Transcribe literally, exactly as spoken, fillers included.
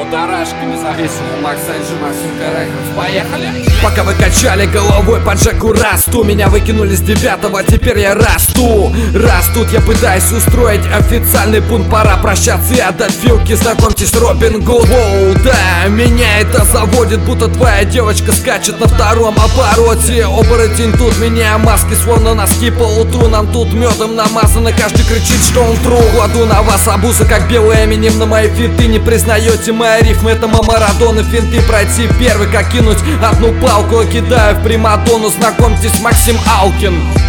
дорожка независимого Макса и Максимка Рекордс. Поехали! Пока вы качали головой по Джеку Расту, меня выкинули с девятого, теперь я расту. Растут, я пытаюсь устроить официальный пункт. Пора прощаться и отдать вилки, знакомьтесь, Робин Гуд. Воу, да, меня это заводит, будто твоя девочка скачет на втором обороте. Оборотень тут, меня маски словно носки по утру. Нам тут медом намазано, каждый кричит, что он тру. Кладу на вас обуза, как белый Эминем на мои фиты. Не признаете мои рифмы, это Марадона финты. Пройти первый, как кинуть одну палку, кидаю в примадонну. Знакомьтесь, Максим Алкин.